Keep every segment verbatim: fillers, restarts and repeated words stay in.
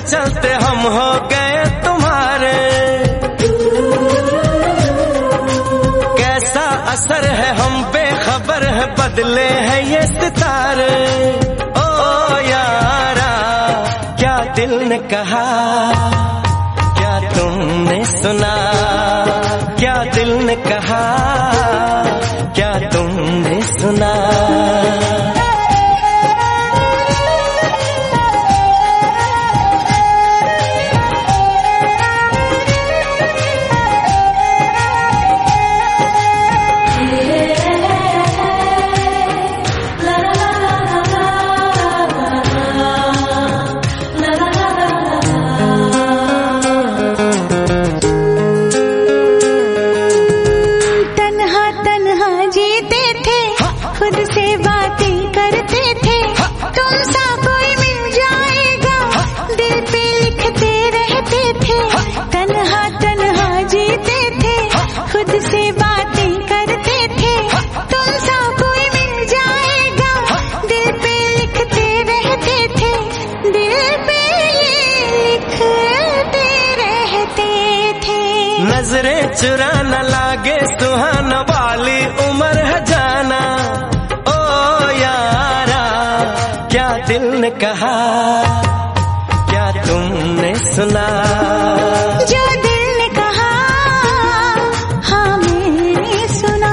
चलते हम हो गए तुम्हारे। कैसा असर है हम बेखबर है, बदले हैं ये सितारे। ओ यारा क्या दिल ने कहा, क्या तुमने सुना, क्या दिल ने कहा, क्या तुमने सुना। नजरें चुरा न लागे सुहाना वाली उम्र है जाना। ओ यारा क्या दिल ने कहा, क्या तुमने सुना। जो दिल ने कहा हाँ मैंने सुना।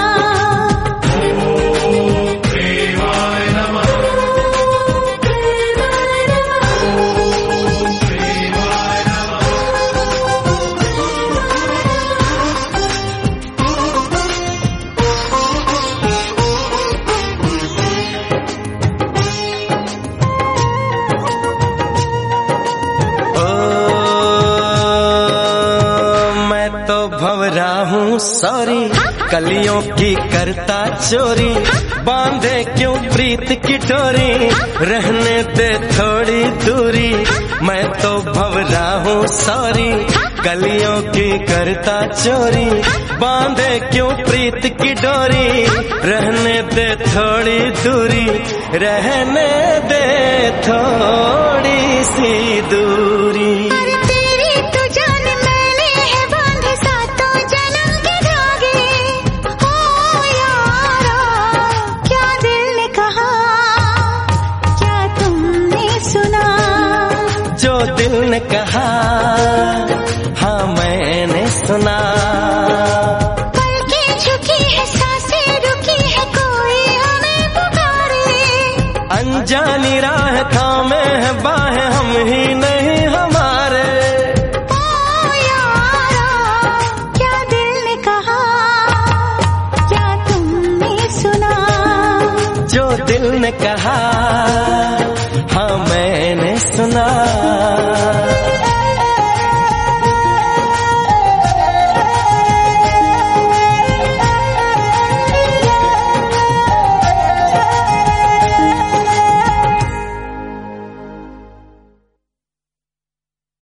भंवरा हूँ सॉरी, कलियों की करता चोरी, बांधे क्यों प्रीत की डोरी, रहने दे थोड़ी दूरी। मैं तो भंवरा हूँ सॉरी, कलियों की करता चोरी, बांधे क्यों प्रीत की डोरी, रहने दे थोड़ी दूरी, रहने दे थोड़ी सी दूरी। जो दिल ने कहा हाँ मैंने सुना। पलकें झुकी है सांसें रुकी है, कोई हमें पुकारे। अनजानी राह थामे है बाहें हम ही नहीं हमारे। ओ यारा क्या दिल ने कहा, क्या तुमने सुना। जो दिल ने कहा हाँ मैंने सुना।